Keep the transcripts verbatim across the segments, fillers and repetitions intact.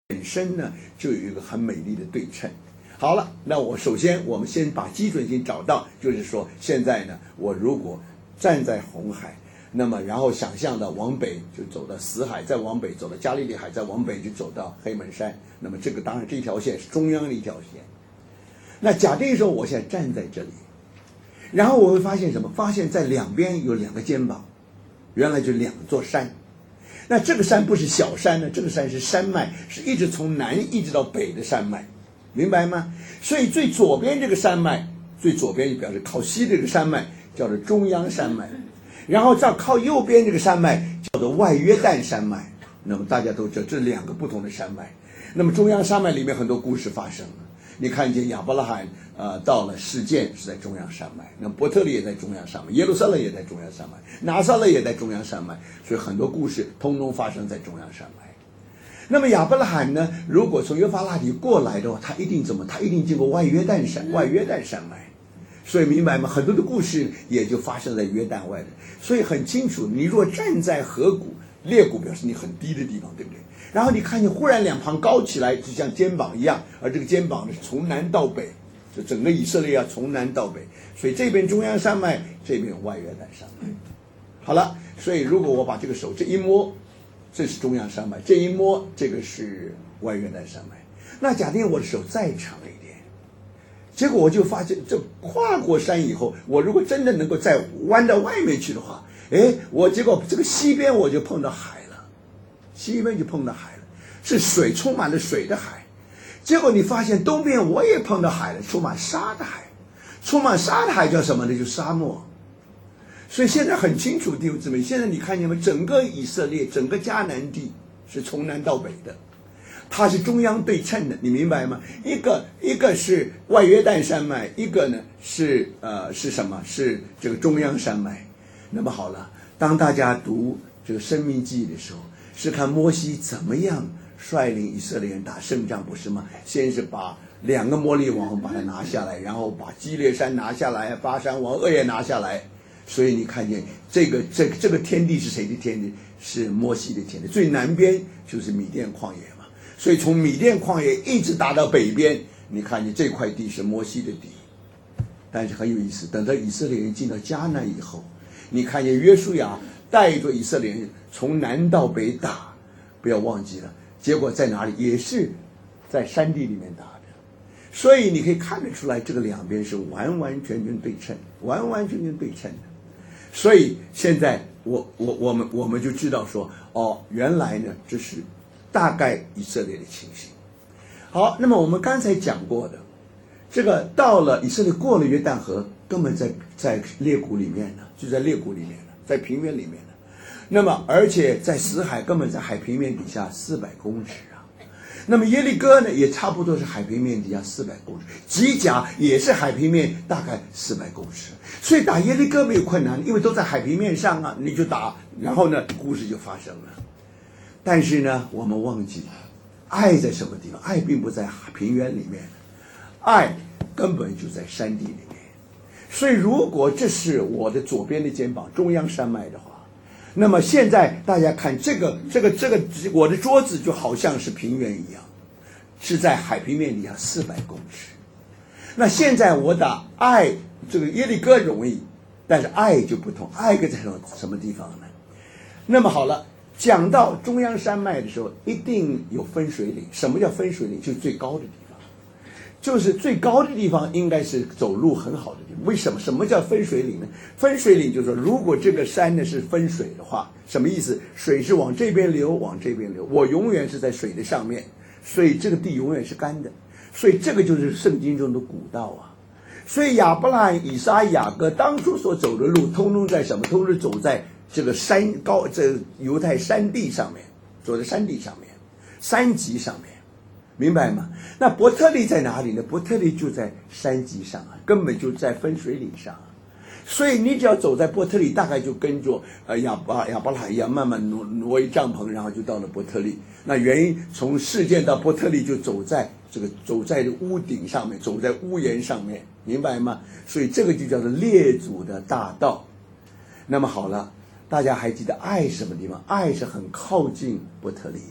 本身呢就有一个很美丽的对称。好了，那我首先我们先把基准性找到，就是说现在呢，我如果站在红海，那么然后想象的往北就走到死海，再往北走到加利利海，再往北就走到黑门山，那么这个当然这条线是中央的一条线。那假定说我现在站在这里，然后我会发现什么？发现在两边有两个肩膀，原来就两座山。那这个山不是小山呢，这个山是山脉，是一直从南一直到北的山脉，明白吗？所以最左边这个山脉，最左边就表示靠西这个山脉叫做中央山脉，然后再靠右边这个山脉叫做外约旦山脉。那么大家都知道这两个不同的山脉。那么中央山脉里面很多故事发生了，你看见亚伯拉罕呃到了示剑是在中央山脉，那伯特利也在中央山脉，耶路撒冷也在中央山脉，拿撒勒也在中央山脉，所以很多故事通通发生在中央山脉。那么亚伯拉罕呢，如果从约法拉底过来的话，他一定怎么？他一定经过外约旦山，外约旦山脉。所以明白吗？很多的故事也就发生在约旦外的，所以很清楚。你若站在河谷，裂谷表示你很低的地方，对不对？然后你看见忽然两旁高起来，就像肩膀一样，而这个肩膀呢是从南到北，就整个以色列要从南到北，所以这边中央山脉，这边外约旦山脉。好了，所以如果我把这个手这一摸，这是中央山脉，这一摸这个是外约旦山脉。那假定我的手再长一点，结果我就发现，这跨过山以后，我如果真的能够再弯到外面去的话，哎，我结果这个西边我就碰到海了，西边就碰到海了，是水，充满了水的海。结果你发现东边我也碰到海了，充满沙的海，充满沙的海叫什么呢？就是沙漠。所以现在很清楚，弟兄姊妹，现在你看见没？整个以色列，整个迦南地是从南到北的，它是中央对称的，你明白吗？一个一个是外约旦山脉，一个呢是呃是什么？是这个中央山脉。那么好了，当大家读这个申命记的时候，是看摩西怎么样率领以色列人打胜仗，不是吗？先是把两个摩利王把它拿下来，然后把基列山拿下来，巴山王噩也拿下来。所以你看见这个这个这个天地是谁的天地？是摩西的天地。最南边就是米甸旷野嘛，所以从米甸旷野一直打到北边，你看见这块地是摩西的地。但是很有意思，等到以色列人进到迦南以后，你看见约书亚带着以色列人从南到北打，不要忘记了，结果在哪里？也是在山地里面打的。所以你可以看得出来，这个两边是完完全全对称，完完全全对称的。所以现在我我我们我们就知道说，哦，原来呢这是大概以色列的情形。好，那么我们刚才讲过的，这个到了以色列过了约旦河，根本在在裂谷里面呢，就在裂谷里面呢，在平原里面呢。那么而且在死海根本在海平面底下四百公尺啊。那么耶利哥呢，也差不多是海平面底下四百公尺，吉甲也是海平面大概四百公尺，所以打耶利哥没有困难，因为都在海平面上啊，你就打，然后呢，故事就发生了。但是呢，我们忘记了，爱在什么地方？爱并不在平原里面，爱根本就在山地里面。所以，如果这是我的左边的肩膀，中央山脉的话，那么现在大家看这个这个这个我的桌子就好像是平原一样，是在海平面底下四百公尺。那现在我打爱这个耶利哥容易，但是爱就不同，爱在什么什么地方呢？那么好了，讲到中央山脉的时候，一定有分水岭。什么叫分水岭？就是最高的地方，就是最高的地方应该是走路很好的地方。为什么？什么叫分水岭呢？分水岭就是说，如果这个山呢是分水的话，什么意思？水是往这边流，往这边流，我永远是在水的上面，所以这个地永远是干的。所以这个就是圣经中的古道啊。所以亚伯拉罕、以撒、雅各当初所走的路，通通在什么？通通走在这个山高，这个犹太山地上面，走在山地上面，山脊上面。明白吗？那伯特利在哪里呢？伯特利就在山脊上啊，根本就在分水岭上啊。所以你只要走在伯特利，大概就跟着呃亚巴亚伯拉罕一样，慢慢挪挪一帐篷，然后就到了伯特利。那原因从示剑到伯特利，就走在这个走在屋顶上面，走在屋檐上面，明白吗？所以这个就叫做列祖的大道。那么好了，大家还记得爱是什么地方？爱是很靠近伯特利的。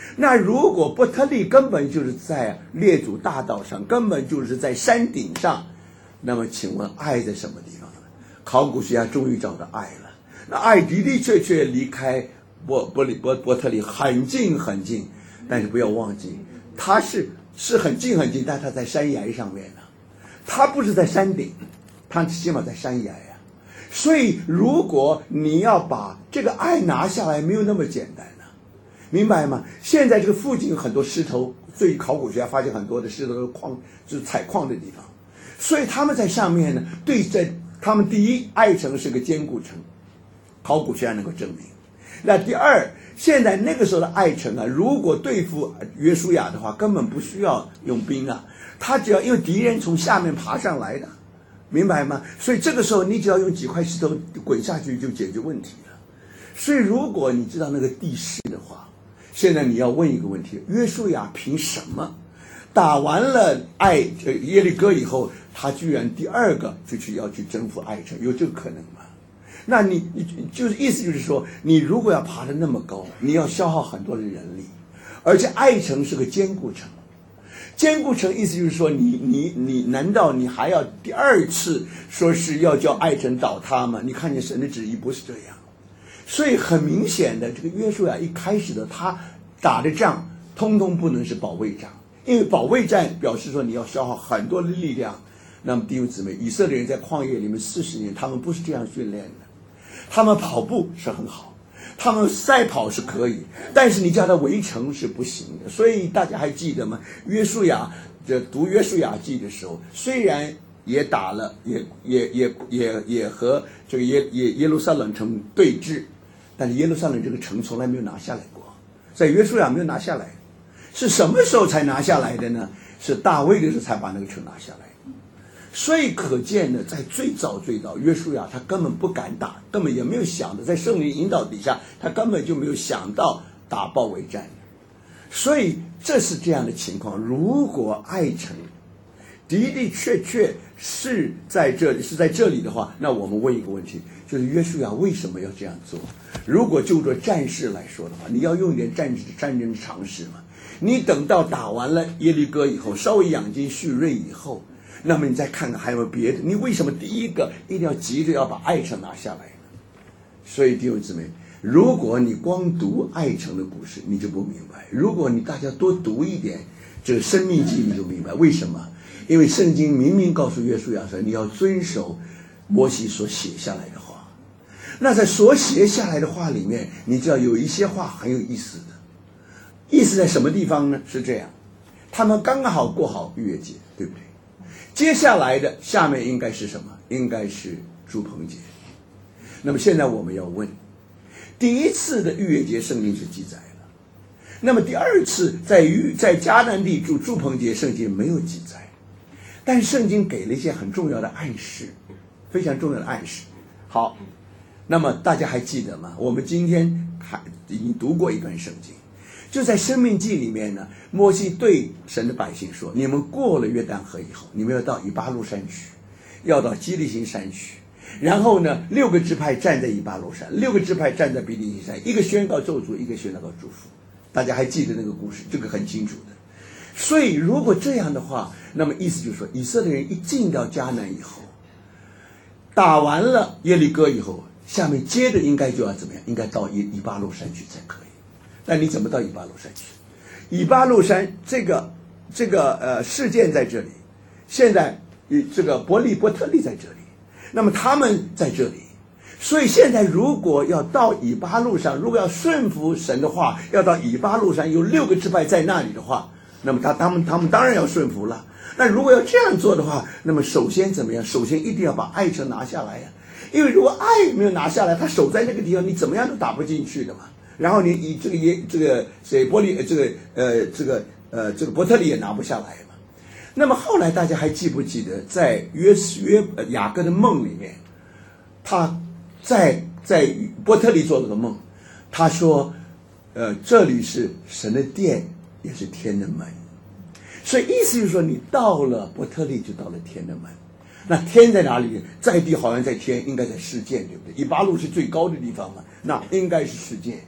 那如果伯特利根本就是在列祖大道上，根本就是在山顶上，那么请问爱在什么地方呢？考古学家终于找到爱了。那爱的的确确离开伯伯利伯伯特利很近很近，但是不要忘记，他是是很近很近，但他在山崖上面呢，他不是在山顶，他起码在山崖呀。所以如果你要把这个爱拿下来，没有那么简单呢、啊，明白吗？现在这个附近有很多石头，所以考古学家发现很多的石头矿，就是采矿的地方，所以他们在上面呢，对在他们第一，爱城是个坚固城，考古学家能够证明。那第二，现在那个时候的爱城啊，如果对付约书亚的话，根本不需要用兵啊，他只要因为敌人从下面爬上来的，明白吗？所以这个时候你只要用几块石头滚下去就解决问题了。所以如果你知道那个地势的话，现在你要问一个问题：约书亚凭什么打完了爱耶利哥以后，他居然第二个就去要去征服爱城？有这个可能吗？那你你就是意思就是说，你如果要爬得那么高，你要消耗很多的人力，而且爱城是个坚固城。坚固城意思就是说，你你你难道你还要第二次说是要叫爱城倒塌吗？你看见神的旨意不是这样。所以很明显的，这个约书亚一开始的他打的仗通通不能是保卫战，因为保卫战表示说你要消耗很多的力量。那么弟兄姊妹，以色列人在旷野里面四十年，他们不是这样训练的。他们跑步是很好，他们赛跑是可以，但是你叫他围城是不行的。所以大家还记得吗？约书亚这读约书亚记的时候，虽然也打了，也也也也也和这个耶耶耶路撒冷城对峙，但是耶路撒冷这个城从来没有拿下来过，在约书亚没有拿下来，是什么时候才拿下来的呢？是大卫的时候才把那个城拿下来。所以可见呢，在最早最早，约书亚他根本不敢打，根本也没有想的，在圣灵引导底下，他根本就没有想到打包围战。所以这是这样的情况。如果爱城的的确确是在这里是在这里的话，那我们问一个问题，就是约书亚为什么要这样做？如果就着战事来说的话，你要用一点战战争常识嘛。你等到打完了耶利哥以后，稍微养精蓄锐以后，那么你再看看还有没有别的？你为什么第一个一定要急着要把爱城拿下来呢？所以弟兄姊妹，如果你光读爱城的故事，你就不明白；如果你大家多读一点这个生命记，你就明白为什么。因为圣经明明告诉约书亚说，你要遵守摩西所写下来的话。那在所写下来的话里面，你知道有一些话很有意思的。意思在什么地方呢？是这样，他们刚刚好过好逾越节，对不对？接下来的下面应该是什么？应该是住棚节。那么现在我们要问，第一次的逾越节圣经是记载了，那么第二次在于在迦南地住住棚节圣经没有记载，但是圣经给了一些很重要的暗示，非常重要的暗示。好，那么大家还记得吗？我们今天还已经读过一段圣经，就在申命记里面呢，摩西对神的百姓说，你们过了约旦河以后，你们要到以巴路山去，要到基利心山去，然后呢，六个支派站在以巴路山，六个支派站在比利心山，一个宣告咒诅，一个宣告祝福。大家还记得那个故事，这个很清楚的。所以如果这样的话，那么意思就是说，以色列人一进到迦南以后，打完了耶利哥以后，下面接着应该就要怎么样？应该到以以巴路山去才可以。那你怎么到以巴路山去？以巴路山这个这个呃事件在这里，现在这个伯利伯特利在这里，那么他们在这里，所以现在如果要到以巴路山，如果要顺服神的话，要到以巴路山，有六个支派在那里的话，那么他他们他们当然要顺服了。那如果要这样做的话，那么首先怎么样？首先一定要把爱城拿下来呀、啊，因为如果爱没有拿下来，他守在那个地方，你怎么样都打不进去的嘛。然后你以这个也这个谁伯利这个呃这个呃这个伯特利也拿不下来嘛。那么后来大家还记不记得，在约约雅各的梦里面，他在在伯特利做了个梦，他说，呃这里是神的殿，也是天的门。所以意思就是说，你到了伯特利就到了天的门。那天在哪里？在地好像在天，应该在世界，对不对？以巴路是最高的地方嘛，那应该是世界。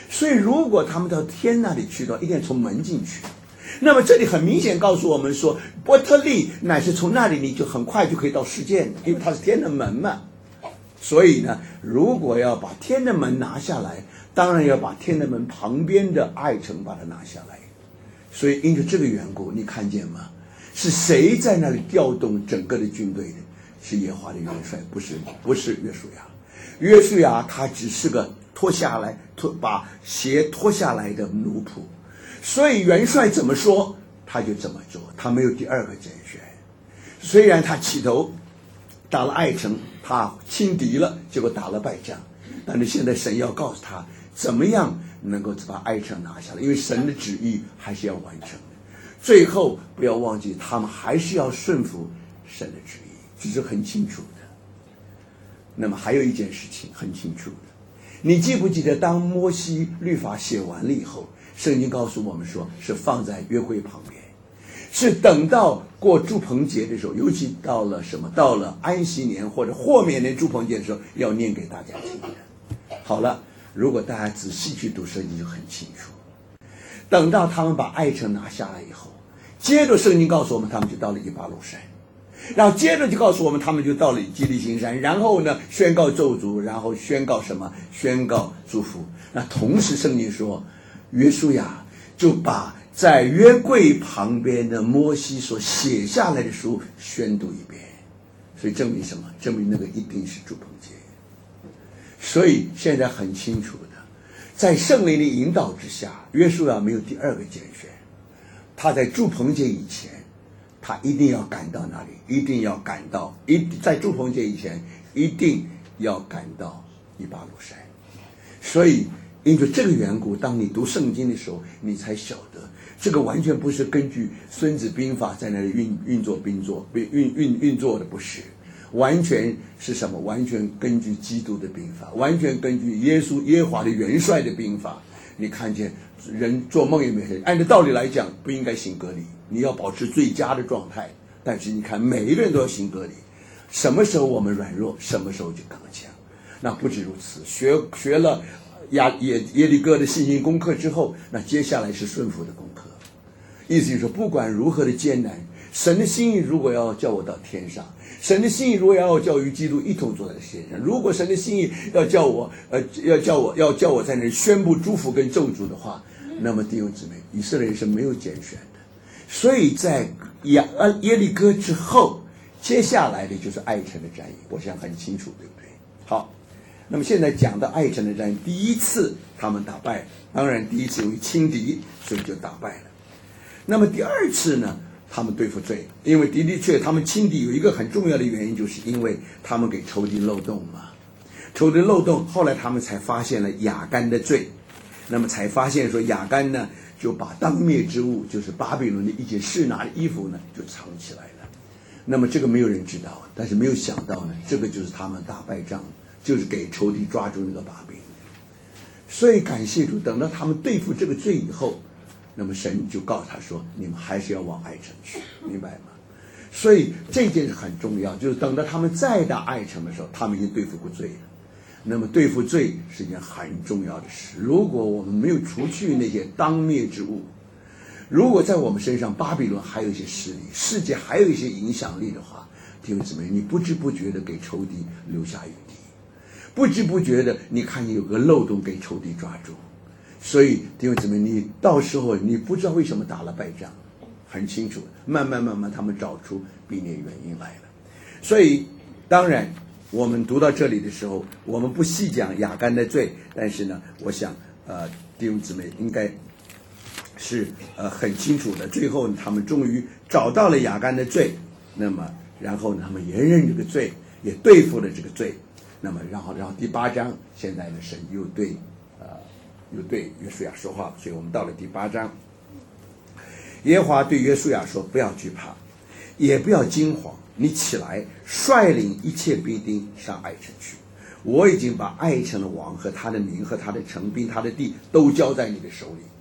所以如果他们到天那里去的话，一定要从门进去。那么这里很明显告诉我们说，伯特利乃是从那里你就很快就可以到世界，因为它是天的门嘛。所以呢，如果要把天的门拿下来，当然要把天的门旁边的爱城把它拿下来。所以因着这个缘故，你看见吗？是谁在那里调动整个的军队的？是耶和华的元帅，不是不是约书亚。约书亚他只是个脱下来脱把鞋脱下来的奴仆，所以元帅怎么说他就怎么做，他没有第二个拣选。虽然他起头打了爱城，他轻敌了，结果打了败仗，但是现在神要告诉他怎么样能够把爱城拿下来，因为神的旨意还是要完成的。最后不要忘记，他们还是要顺服神的旨意，这是很清楚的。那么还有一件事情很清楚的，你记不记得当摩西律法写完了以后，圣经告诉我们说是放在约柜旁边，是等到过住棚节的时候，尤其到了什么到了安息年或者豁免年住棚节的时候，要念给大家听的。好了，如果大家仔细去读圣经就很清楚，等到他们把爱城拿下来以后，接着圣经告诉我们他们就到了以巴路山，然后接着就告诉我们他们就到了基利心山，然后呢宣告咒诅，然后宣告什么？宣告祝福。那同时圣经说约书亚就把在约柜旁边的摩西所写下来的书宣读一遍，所以证明什么？证明那个一定是住棚节。所以现在很清楚的，在圣灵的引导之下，约书亚没有第二个拣选，他在住棚节以前他一定要赶到哪里？一定要赶到一在住棚节以前一定要赶到以巴路山。所以因为这个缘故，当你读圣经的时候，你才晓得这个完全不是根据孙子兵法在那里运运作兵作运运运作的，不是，完全是什么？完全根据基督的兵法，完全根据耶稣耶和华的元帅的兵法。你看见人做梦也没事，按照道理来讲不应该行割礼，你要保持最佳的状态，但是你看每一个人都要行割礼，什么时候我们软弱，什么时候就刚强。那不止如此，学学了亚耶耶利哥的信心功课之后，那接下来是顺服的功课。意思就是说，不管如何的艰难，神的心意如果要叫我到天上，神的心意如果要叫与基督一同坐在天上，如果神的心意要叫我呃要叫我要叫我在那里宣布祝福跟咒诅的话，那么弟兄姊妹，以色列人是没有拣选的。所以在亚耶利哥之后，接下来的就是爱城的战役，我想很清楚，对不对？好，那么现在讲到爱城的战役，第一次他们打败，当然第一次由于轻敌，所以就打败了。那么第二次呢，他们对付罪，因为的的确他们轻敌有一个很重要的原因，就是因为他们给仇敌漏洞嘛，仇敌漏洞，后来他们才发现了亚干的罪，那么才发现说亚干呢就把当灭之物，就是巴比伦的一件示拿的衣服呢就藏起来了。那么这个没有人知道，但是没有想到呢，这个就是他们打败仗，就是给仇敌抓住那个把柄。所以感谢主，等到他们对付这个罪以后，那么神就告诉他说，你们还是要往爱城去，明白吗？所以这件事很重要，就是等到他们再打爱城的时候，他们已经对付过罪了。那么对付罪是一件很重要的事，如果我们没有除去那些当灭之物，如果在我们身上巴比伦还有一些势力，世界还有一些影响力的话，弟兄姊妹，你不知不觉的给仇敌留下余地，不知不觉的你看你有个漏洞给仇敌抓住。所以弟兄姊妹，你到时候你不知道为什么打了败仗，很清楚，慢慢慢慢他们找出避免原因来了。所以当然我们读到这里的时候，我们不细讲亚干的罪，但是呢我想呃弟兄姊妹应该是呃很清楚的，最后他们终于找到了亚干的罪，那么然后呢他们也认这个罪，也对付了这个罪，那么然后然后第八章现在呢神又对呃又对约书亚说话，所以我们到了第八章，耶和华对约书亚说，不要惧怕，也不要惊慌，你起来率领一切兵丁上爱城去，我已经把爱城的王和他的民和他的城兵他的地都交在你的手里。